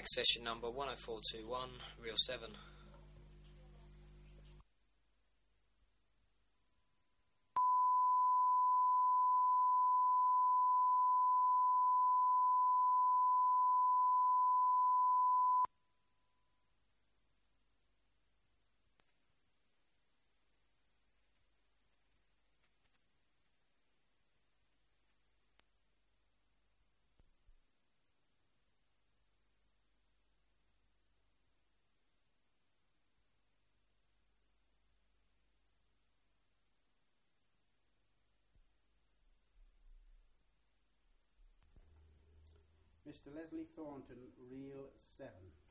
Accession number 10421, reel 7. Mr. Leslie Thornton, reel 7.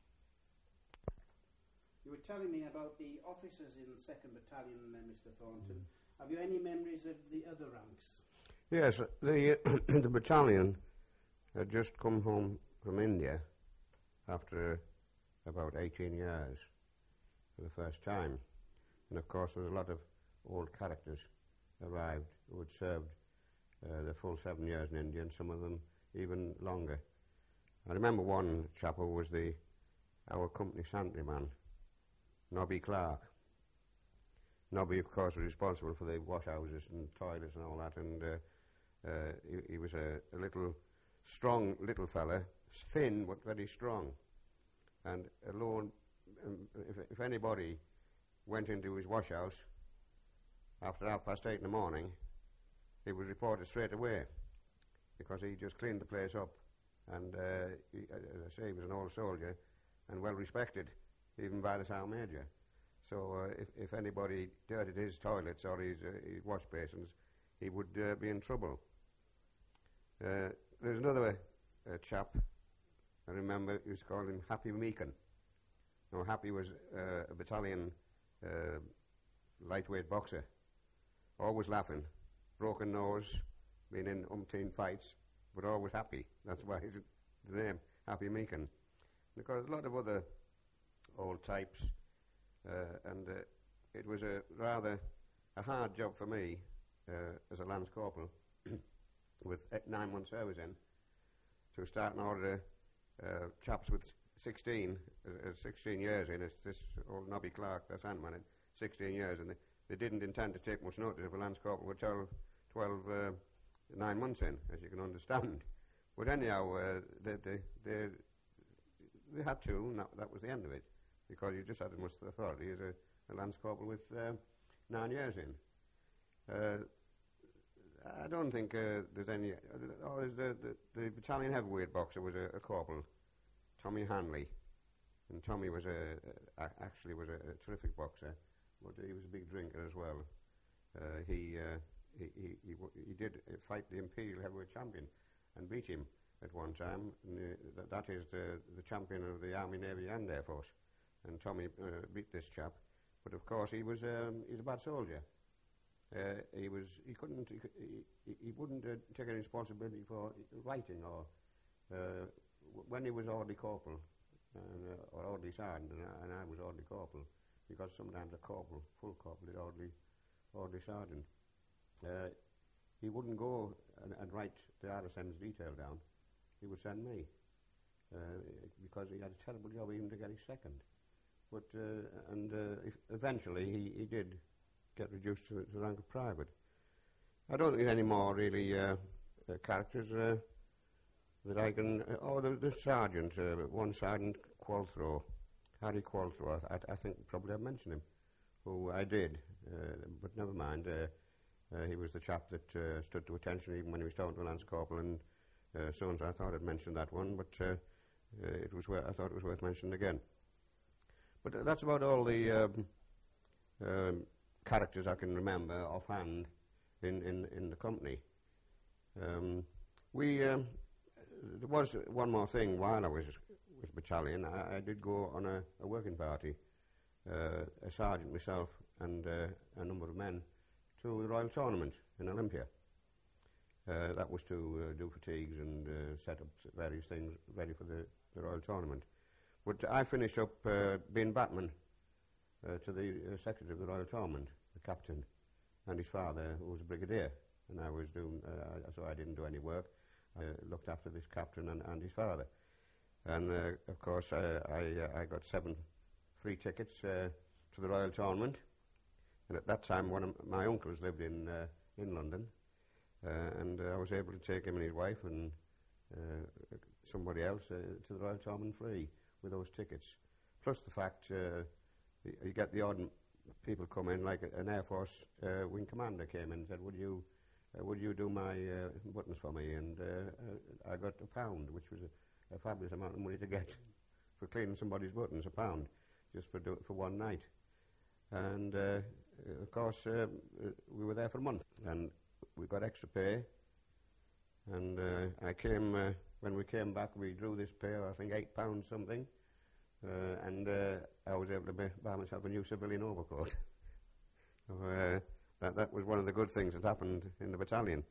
You were telling me about the officers in the 2nd Battalion, Mr. Thornton. Have you any memories of the other ranks? Yes, the battalion had just come home from India after about 18 years for the first time. And of course there was a lot of old characters arrived who had served the full 7 years in India, and some of them even longer. I remember one chap who was our company santry man, Nobby Clark. Nobby, of course, was responsible for the wash houses and toilets and all that, and he was a strong little fella, thin but very strong. And alone, if anybody went into his wash house after 8:30 in the morning, he was reported straight away, because he just cleaned the place up. And as I say, he was an old soldier and well respected, even by the Sergeant Major. So if anybody dirtied his toilets or his wash basins, he would be in trouble. There's another chap, I remember, he was called him Happy Meekin. Now, Happy was a battalion lightweight boxer, always laughing, broken nose, been in umpteen fights, but always happy. That's why his the name, Happy Meekin. Because a lot of other old types, and it was rather a hard job for me as a Lance Corporal with 9 months service in, to start and order chaps with 16 years in. It's this old Nobby Clark, that's Ant-Man, 16 years, and they didn't intend to take much notice of a Lance Corporal with 9 months in, as you can understand. But anyhow, they had to, and that was the end of it, because you just had as much authority as a Lance Corporal with 9 years in. I don't think there's any... there's the battalion heavyweight boxer was a corporal, Tommy Hanley. And Tommy was actually was a terrific boxer, but he was a big drinker as well. He did fight the Imperial Heavyweight Champion and beat him at one time. And, that is the champion of the Army, Navy and Air Force. And Tommy beat this chap. But of course he's a bad soldier. He wouldn't take any responsibility for writing, or when he was orderly corporal or orderly sergeant, and I was orderly corporal, because sometimes a corporal, full corporal, is orderly sergeant. He wouldn't go and write the RSM's detail down. He would send me, because he had a terrible job even to get his second. But eventually he did get reduced to the rank of private. I don't think there's any more really characters that I can... the sergeant, one Sergeant Qualthrow, Harry Qualthrow, I think probably I've mentioned him, who I did, but never mind. He was the chap that stood to attention even when he was talking to Lance Corporal, and so on. So I thought I'd mentioned that one, but I thought it was worth mentioning again. But that's about all the characters I can remember offhand in the company. There was one more thing while I was with battalion. I did go on a working party, a sergeant myself and a number of men, to the Royal Tournament in Olympia. That was to do fatigues and set up various things ready for the Royal Tournament. But I finished up being batman to the secretary of the Royal Tournament, the captain, and his father, who was a brigadier. And I was doing, so I didn't do any work. I looked after this captain and his father. And of course, I got 7 free tickets to the Royal Tournament. And at that time, one of my uncles lived in London, and I was able to take him and his wife and somebody else to the Royal Tournament free with those tickets. Plus the fact you get the odd people come in, like an Air Force wing commander came in and said, would you do my buttons for me? And I got £1, which was a fabulous amount of money to get for cleaning somebody's buttons, £1, just for one night. And of course, we were there for a month, and we got extra pay. And when we came back, we drew this pay, I think £8 something, and I was able to buy myself a new civilian overcoat. So, that was one of the good things that happened in the battalion.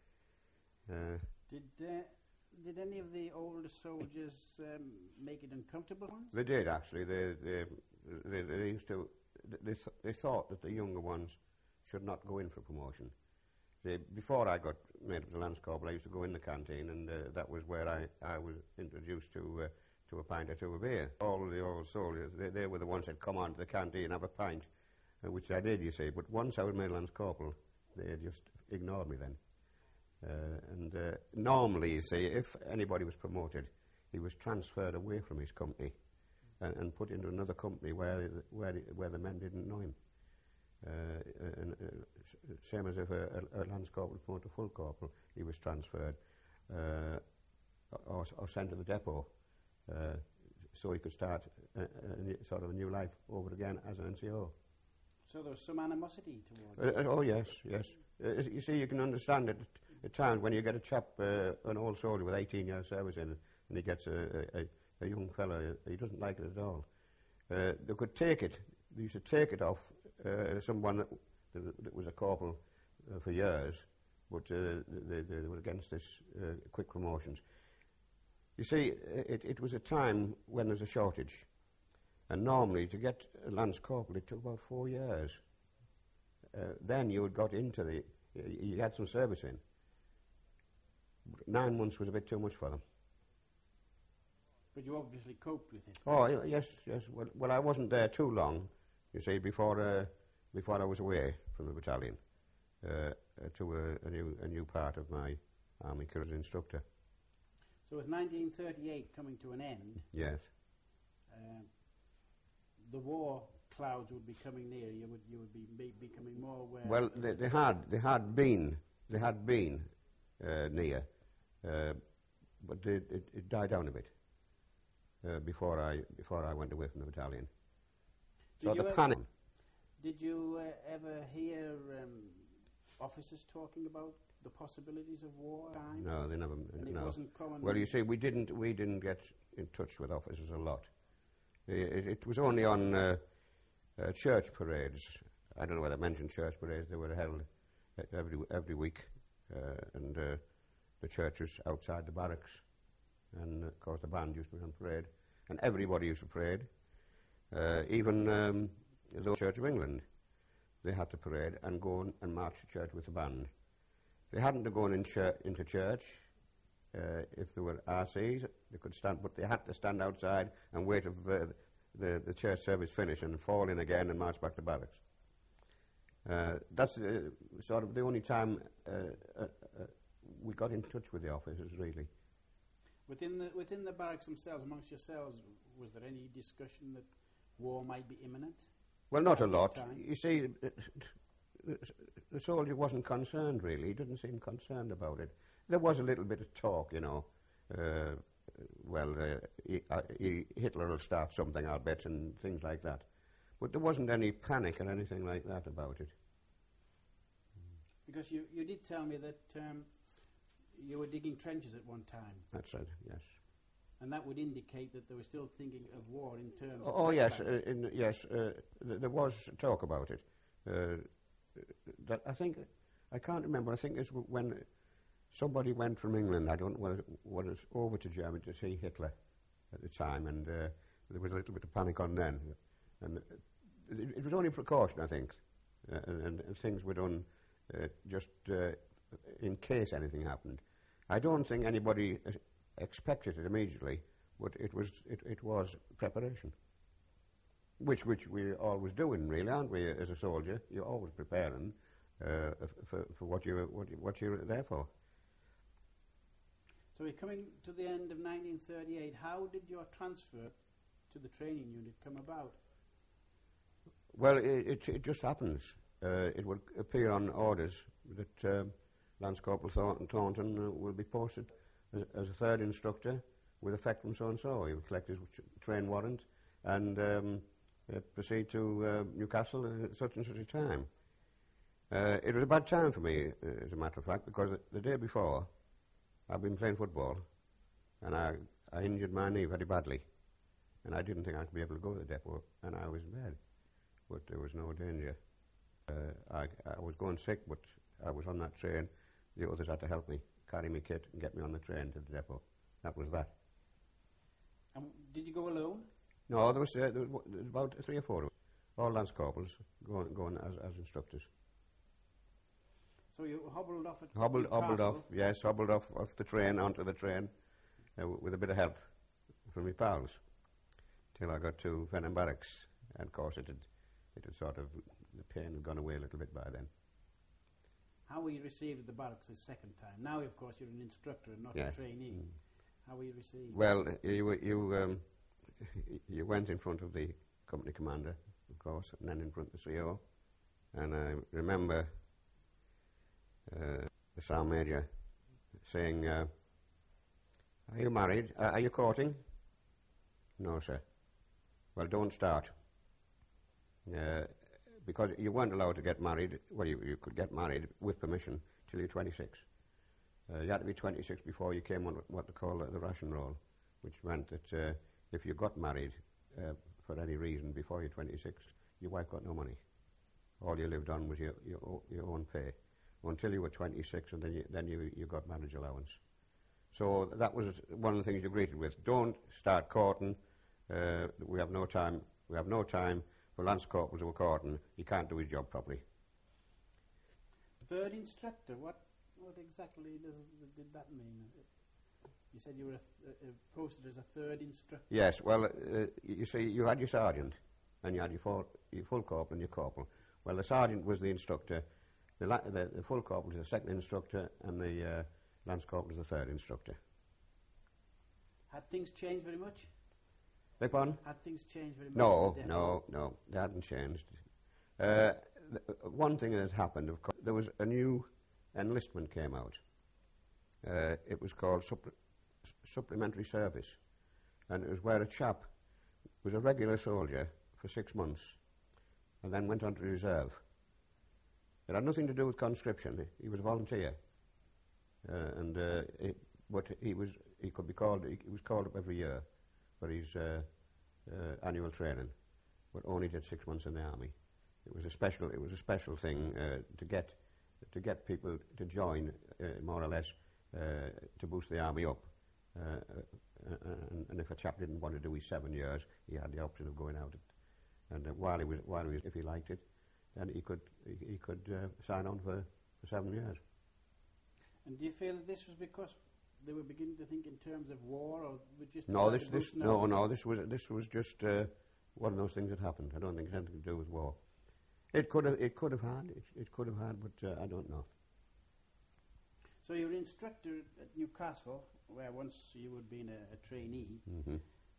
Did any of the older soldiers make it uncomfortable ones? They did, actually. They used to. They thought that the younger ones should not go in for promotion. Before I got made up to Lance Corporal, I used to go in the canteen, and that was where I was introduced to a pint or two of beer. All the old soldiers, they were the ones that come on to the canteen and have a pint, which I did, you see. But once I was made Lance Corporal, they just ignored me then. Normally, you see, if anybody was promoted, he was transferred away from his company and put into another company where the men didn't know him. Same as if a Lance Corporal promoted to full corporal, he was transferred or sent to the depot so he could start sort of a new life over again as an NCO. So there was some animosity towards oh yes. You see, you can understand it at times when you get a chap, an old soldier with 18 years service in, and he gets a young fellow, he doesn't like it at all. They could take it. They used to take it off someone that was a corporal for years, but they were against this quick promotions. You see, it was a time when there was a shortage, and normally to get a Lance Corporal, it took about 4 years. Then you had got into you had some service in. 9 months was a bit too much for them. But you obviously coped with it. Oh, yes. Well, I wasn't there too long, you see, before I was away from the battalion to a new part of my army career as an instructor. So with 1938 coming to an end, yes, the war clouds would be coming near. You would be becoming more aware. Well, they had been near, but it died down a bit before I went away from the battalion. So the panic. Did you ever hear officers talking about the possibilities of war? No, they never. And it wasn't common. Well, you see, we didn't get in touch with officers a lot. It was only on church parades. I don't know whether I mentioned church parades. They were held every week, and the church was outside the barracks, and of course the band used to be on parade, and everybody used to parade. Even the Church of England, they had to parade and go and march to church with the band. They hadn't to go into church if there were RCs. They could stand, but they had to stand outside and wait for the church service finish and fall in again and march back to barracks. That's sort of the only time we got in touch with the officers, really. Within the barracks themselves, amongst yourselves, was there any discussion that war might be imminent? Well, not a lot. You see, the soldier wasn't concerned, really. He didn't seem concerned about it. There was a little bit of talk, you know. Hitler will start something, I'll bet, and things like that. But there wasn't any panic or anything like that about it. Because you did tell me that you were digging trenches at one time. That's right, yes. And that would indicate that they were still thinking of war in terms of... Oh, yes, there was talk about it. That I can't remember, I think it's when somebody went from England, I don't know what it was, over to Germany to see Hitler at the time, and there was a little bit of panic on then. And it was only precaution, I think, and things were done just in case anything happened. I don't think anybody expected it immediately, but it was preparation, which we're always doing, really, aren't we? As a soldier, you're always preparing for what you're there for. So we're coming to the end of 1938. How did your transfer to the training unit come about? Well, it just happens. It would appear on orders that Lance Corporal Thornton will be posted as a third instructor with effect from so-and-so. He would collect his train warrant and proceed to Newcastle at such and such a time. It was a bad time for me, as a matter of fact, because the day before I'd been playing football and I injured my knee very badly, and I didn't think I'd be able to go to the depot, and I was in bed, but there was no danger. I was going sick, but I was on that train. The others had to help me, carry me kit and get me on the train to the depot. That was that. And did you go alone? No, there was about 3 or 4 of us, all Lance Corporals going as instructors. So you hobbled off at Hobbled Newcastle? off, yes, hobbled off the train, onto the train, with a bit of help from my pals, till I got to Fenham Barracks. And of course it had sort of, the pain had gone away a little bit by then. How were you received at the barracks the second time? Now, of course, you're an instructor and not a trainee. How were you received? Well, you went in front of the company commander, of course, and then in front of the CO. And I remember the Sergeant Major saying, "Are you married? Are you courting?" "No, sir." "Well, don't start. Because you weren't allowed to get married. Well, you could get married with permission till you're 26. You had to be 26 before you came on what they call the ration roll, which meant that if you got married for any reason before you're 26, your wife got no money. All you lived on was your own pay until you were 26, and then you got marriage allowance. So that was one of the things you greeted with. Don't start courting. We have no time. We have no time for Lance Corporals who are courting. He can't do his job properly. Third instructor, what exactly did that mean? You said you were posted as a third instructor. Yes, well, you see, you had your sergeant, and you had your full corporal and your corporal. Well, the sergeant was the instructor, the full corporal was the second instructor, and the Lance Corporal was the third instructor. Had things changed very much? Beg pardon? Had things changed very much? No, they hadn't changed. One thing that has happened, of course, there was a new enlistment came out. It was called supplementary service, and it was where a chap was a regular soldier for 6 months and then went on to reserve. It had nothing to do with conscription. He was a volunteer, but he was called up every year for his annual training, but only did 6 months in the army. It was a special thing to get people to join, more or less, to boost the army up. And if a chap didn't want to do his 7 years, he had the option of going out. And while he was, if he liked it, then he could sign on for 7 years. And do you feel that this was because they were beginning to think in terms of war, or just no? This was just one of those things that happened. I don't think it had anything to do with war. It could have had, but I don't know. So you were an instructor at Newcastle, where once you had been a trainee. Mm-hmm.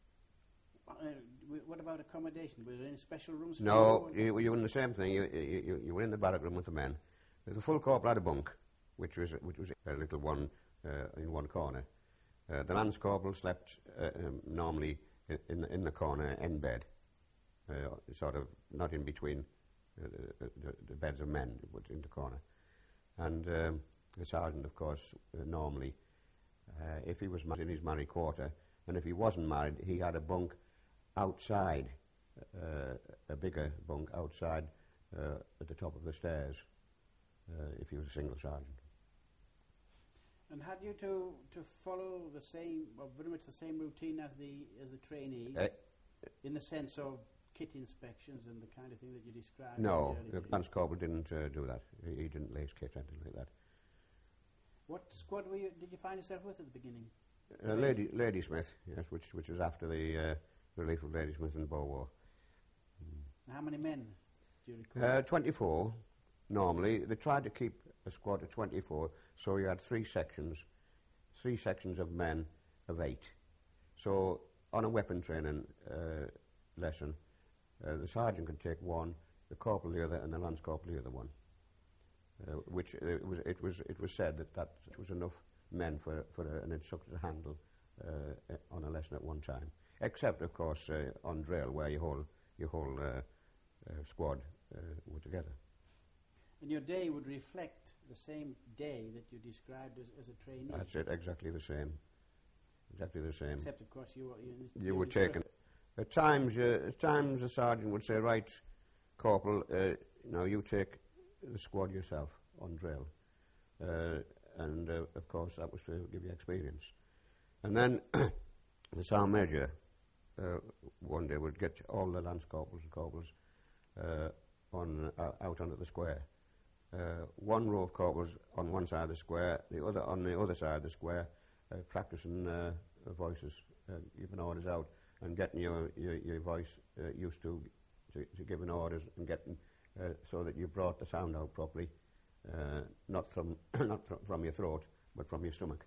What about accommodation? Were there any special rooms? No, you were in the same thing. You were in the barrack room with the men. The full corporal had a bunk, which was a little one in one corner. The Lance Corporal slept normally in the corner end bed, sort of not in between the beds of men, but in the corner. And the sergeant, of course, normally, if he was married, in his married quarter, and if he wasn't married, he had a bunk outside, a bigger bunk outside at the top of the stairs, if he was a single sergeant. And had you to follow the same, or very much the same routine as the trainees, in the sense of kit inspections and the kind of thing that you described? No, the Lance Corporal didn't do that. He didn't lace kit, anything like that. What squad did you find yourself with at the beginning? Ladysmith, yes, which is after the relief of Ladysmith in the Boer War. How many men do you recall? 24, normally. They tried to keep a squad of 24, so you had three sections of men of 8. So on a weapon training lesson, the sergeant could take one, the corporal the other, and the lance corporal the other one. Which it was said that was enough men for an instructor to handle on a lesson at one time. Except, of course, on drill, where your whole squad were together. And your day would reflect the same day that you described as a trainee. That's it, exactly the same. Exactly the same. Except, of course, you were taken. At times, the sergeant would say, "Right, corporal, you take the squad yourself on drill," and of course that was to give you experience. And then the sergeant major one day would get all the lance corporals and corporals out onto the square. One row of corporals on one side of the square, the other on the other side of the square, practicing voices, giving orders out, and getting your voice used to giving orders and getting so that you brought the sound out properly, not from your throat, but from your stomach.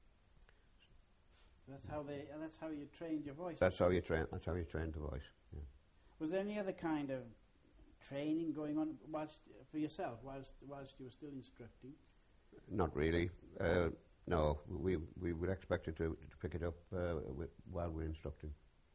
That's how you trained your voice. That's how you trained the voice. Yeah. Was there any other kind of training going on for yourself whilst you were still instructing? Not really. No, we were expected to pick it up while we were instructing.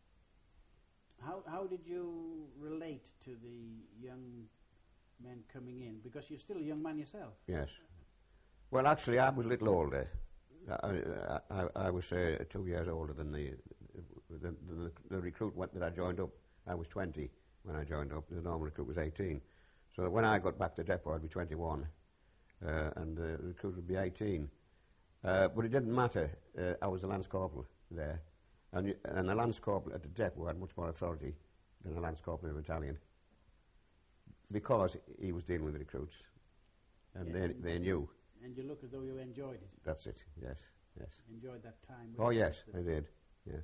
How did you relate to the young men coming in? Because you're still a young man yourself. Yes. Well, actually, I was a little older. I was 2 years older than the recruit that I joined up. I was 20 when I joined up. The normal recruit was 18. So when I got back to depot, I'd be 21, and the recruit would be 18. But it didn't matter. I was the lance corporal there, and the lance corporal at the depot had much more authority than the lance corporal in the battalion, because he was dealing with the recruits, and they knew. And you look as though you enjoyed it. That's it. Yes. Enjoyed that time. Oh yes, I did. Yes.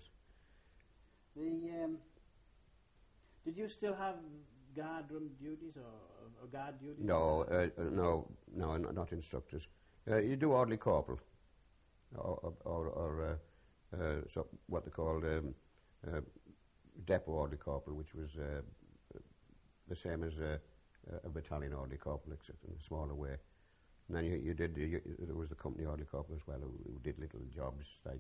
Did you still have guard room duties or guard duties? No, not instructors. You do orderly corporal, or so what they called depot orderly corporal, which was the same as a battalion orderly corporal, except in a smaller way. And then there was the company orderly corporal as well, who did little jobs like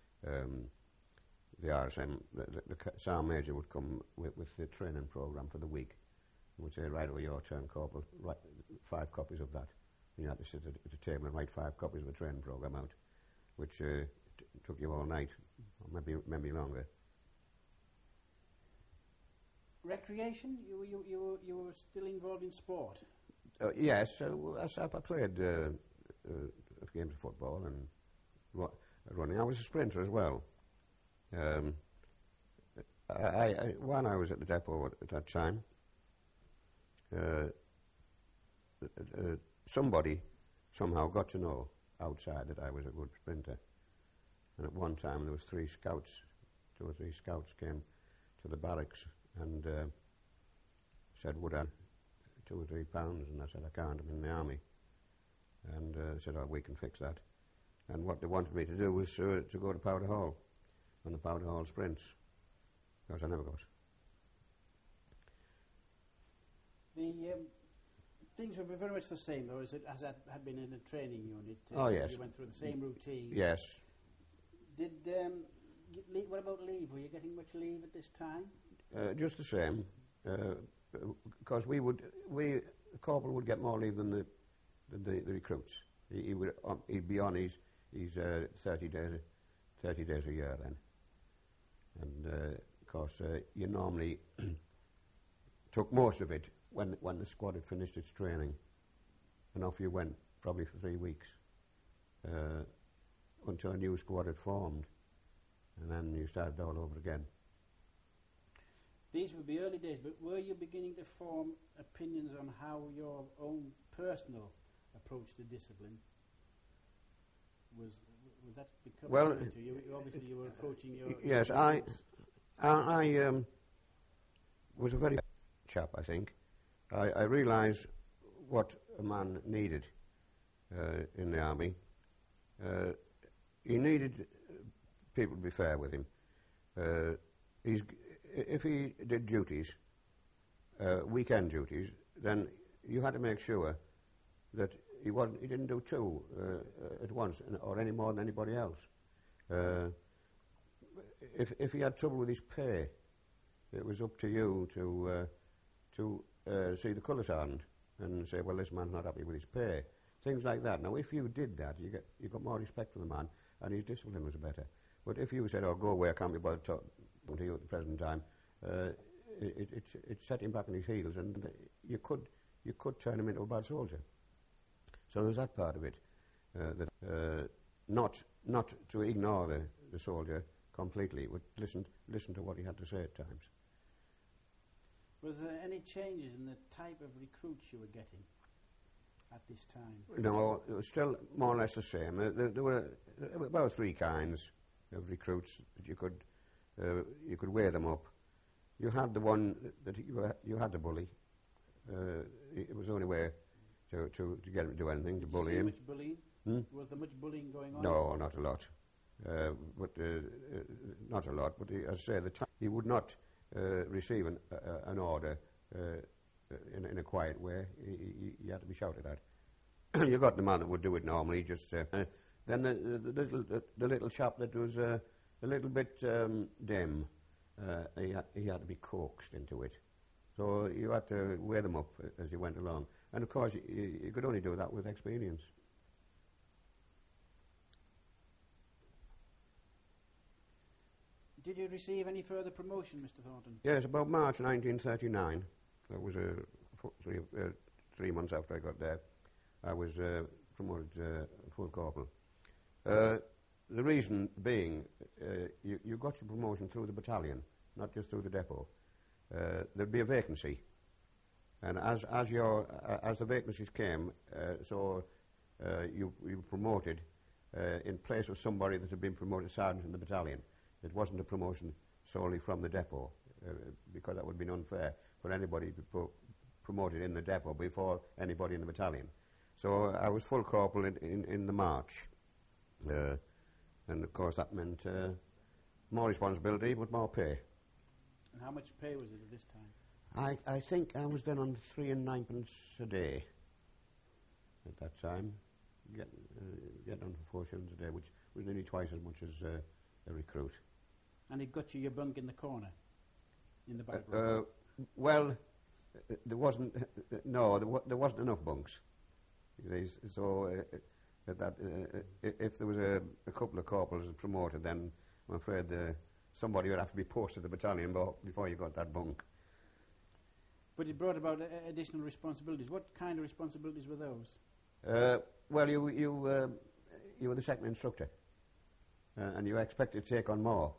the RSM. The sergeant major would come with the training program for the week, and would say, "Right, over your turn, corporal, write 5 copies of that." And you had to sit at a table and write 5 copies of the training program out, which took you all night, or maybe longer. Recreation? You were still involved in sport? Yes, I played games of football and running. I was a sprinter as well. When I was at the depot at that time, somebody somehow got to know outside that I was a good sprinter. And at one time there was 2 or 3 scouts came to the barracks and said, "Would I 2 or 3 pounds?" And I said, "I can't, I'm in the army." And they said, "Oh, we can fix that." And what they wanted me to do was to go to Powder Hall on the Powder Hall sprints, because I never got. Things would be very much the same, though, as that had been in a training unit. Oh, yes. You went through the same routine. Yes. What about leave? Were you getting much leave at this time? Just the same, because the corporal would get more leave than the recruits. He'd be on his 30 days a year then, and of course you normally took most of it when the squad had finished its training, and off you went probably for 3 weeks until a new squad had formed, and then you started all over again. These would be early days, but were you beginning to form opinions on how your own personal approach to discipline? was that becoming Well, to you? Obviously, you were approaching your. Yes, your I goals. was a very chap, I think. I realised what a man needed in the army. He needed people to be fair with him. If he did duties, weekend duties, then you had to make sure that he didn't do two at once, or any more than anybody else. If he had trouble with his pay, it was up to you to see the colours hardened and say, well, this man's not happy with his pay. Things like that. Now, if you did that, you got more respect for the man, and his discipline was better. But if you said, oh, go away, I can't be bothered talking to you at the present time, it set him back on his heels, and you could turn him into a bad soldier. So there's that part of it, not to ignore the soldier completely, but listen to what he had to say at times. Was there any changes in the type of recruits you were getting at this time? No, it was still more or less the same. There were about three kinds of recruits that you could weigh them up. You had the one that you had the bully. It was the only way to get him to do anything, to bully him. Much bullying? Was there much bullying going on? No, not a lot. Not a lot. But as I say, he would not receive an order in a quiet way. He had to be shouted at. You got the man that would do it normally. Just then the little chap that was a little bit dim. He had to be coaxed into it. So you had to weigh them up as you went along. And of course, you could only do that with experience. Did you receive any further promotion, Mr. Thornton? Yes, about March 1939. That was 3 months after I got there. I was promoted full corporal. The reason being, you got your promotion through the battalion, not just through the depot. There'd be a vacancy, and as the vacancies came, you were promoted in place of somebody that had been promoted sergeant in the battalion. It wasn't a promotion solely from the depot, because that would have been unfair for anybody to be promoted in the depot before anybody in the battalion. So I was full corporal in the March, and of course that meant more responsibility but more pay. And how much pay was it at this time? I think I was then on 3 and 9 a day at that time, getting on for 4 shillings a day, which was nearly twice as much as a recruit. And it got you your bunk in the corner, in the back room? Well, there wasn't enough bunks. So if there was a couple of corporals promoted, then I'm afraid somebody would have to be posted to the battalion before you got that bunk. But it brought about additional responsibilities. What kind of responsibilities were those? Well, you were the second instructor, and you were expected to take on more,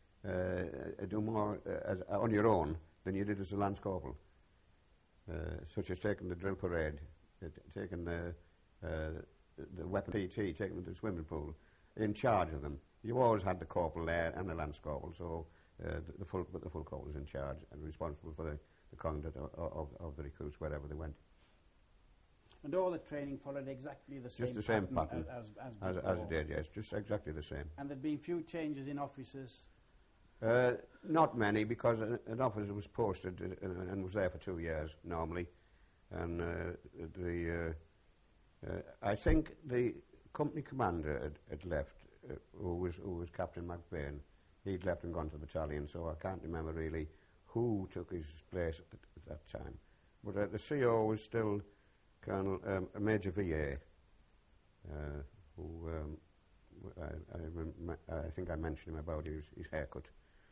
do more on your own than you did as a lance corporal, such as taking the drill parade, taking the weapon PT, taking them to the swimming pool, in charge of them. You always had the corporal there and the lance corporal, so the full corporal was in charge and responsible for the conduct of the recruits wherever they went. And all the training followed exactly the same just the same pattern as it did, yes, just exactly the same. And there'd been few changes in officers? Not many, because an officer was posted and was there for 2 years normally, and I think the company commander had left, who was Captain McBain. He'd left and gone to the battalion, so I can't remember really who took his place at that time. But the CO was still Colonel Major VA, who I think I mentioned him about his haircut.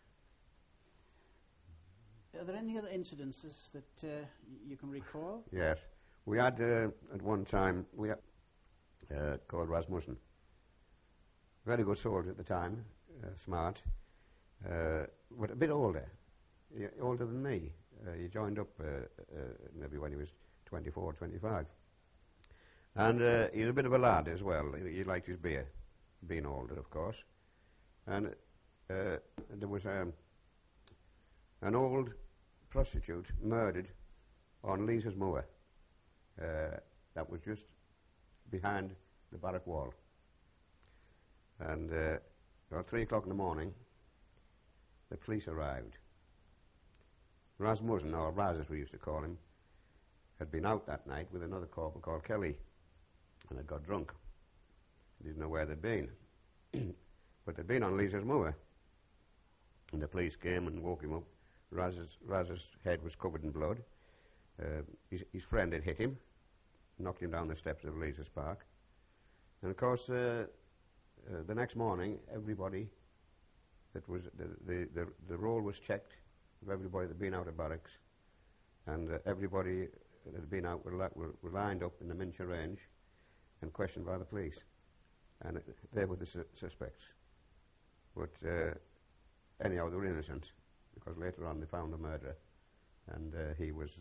Are there any other incidences that you can recall? Yes. We had, at one time, called Rasmussen. Very good soldier at the time, smart, but a bit older than me. He joined up maybe when he was 24, 25. And he was a bit of a lad as well. He liked his beer. being older, of course. And there was an old prostitute murdered on Lees's Moor. That was just behind the barrack wall. And about 3 o'clock in the morning, the police arrived. Rasmussen, or Raz as we used to call him, had been out that night with another corporal called Kelly, and had got drunk. He didn't know where they'd been. But they'd been on Lees's Moor. And the police came and woke him up. Raz's head was covered in blood. His friend had hit him, knocked him down the steps of Lees's Park. And of course, the next morning, everybody that was the roll was checked of everybody that had been out of barracks, and everybody that had been out were lined up in the Mincher range and questioned by the police, and they were the suspects. But anyhow, they were innocent, because later on they found a murderer, and he was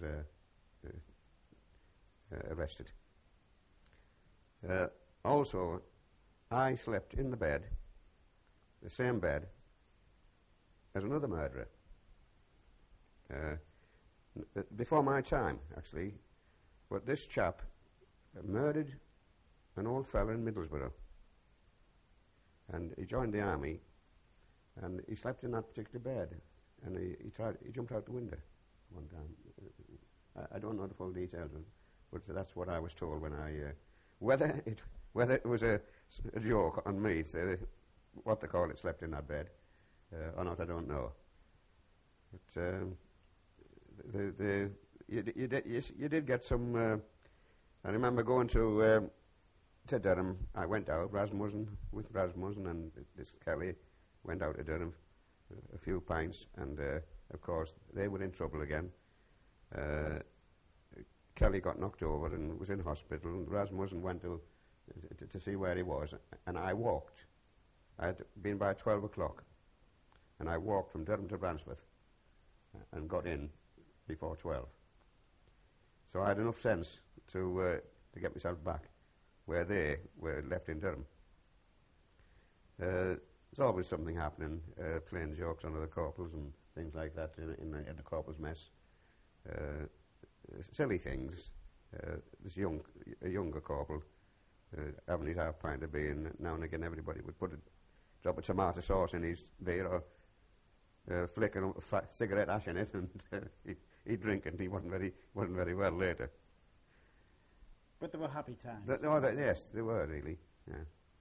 arrested. Also, I slept in the same bed, as another murderer. Before my time, actually, but this chap murdered an old fella in Middlesbrough. And he joined the army, and he slept in that particular bed, and he jumped out the window one time. I don't know the full details, but that's what I was told when I... whether it was a joke on me, say what they call it, slept in that bed, or not, I don't know. But you did get some... I remember going to Durham. I went out, with Rasmussen and this Kelly, went out to Durham, a few pints, and of course they were in trouble again. Kelly got knocked over and was in hospital, and Rasmussen went to see where he was, and I walked. I had been by 12 o'clock, and I walked from Durham to Bransworth and got in before 12. So I had enough sense to get myself back where they were left in Durham. There's always something happening, playing jokes on other corporals and things like that in the corporal's mess. Silly things. This younger corporal having his half pint of beer, and now and again everybody would drop a tomato sauce in his beer, or flick a cigarette ash in it, and he'd drink, and he wasn't very well later. But they were happy times. Yes, they were really. Yeah.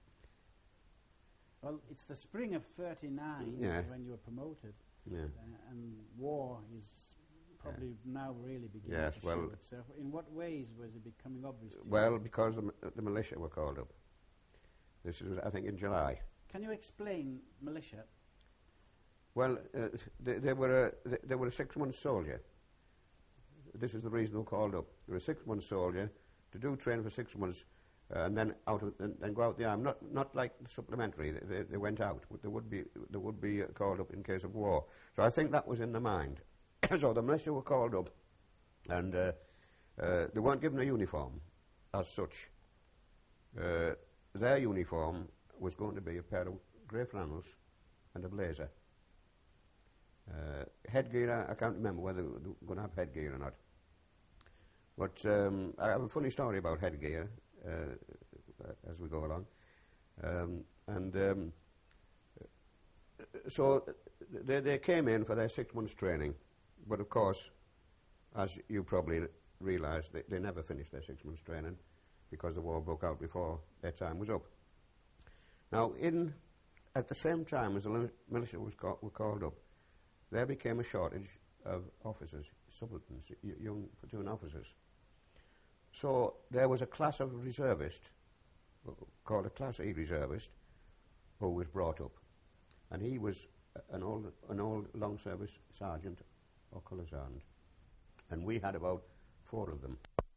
Well, it's the spring of 39 when you were promoted, and war is probably now really beginning to show itself. In what ways was it becoming obvious to you? Well, because the militia were called up. This was, I think, in July. Can you explain militia? Well, they were a 6-month soldier. This is the reason they were called up. They were a 6-month soldier to do training for 6 months, and then go out the army. Not like the supplementary. They went out. They would be called up in case of war. So I think that was in their mind. So the militia were called up, and they weren't given a uniform as such. Their uniform was going to be a pair of grey flannels and a blazer. Headgear, I can't remember whether they were going to have headgear or not. But I have a funny story about headgear as we go along. So they came in for their 6 months training, but of course, as you probably realise, they never finished their 6 months training because the war broke out before their time was up. Now, at the same time as the militia were called up, there became a shortage of officers, subalterns, young platoon officers. So there was a class of reservist, called a Class E reservist, who was brought up. And he was an old long-service sergeant or colour sergeant. And we had about 4 of them.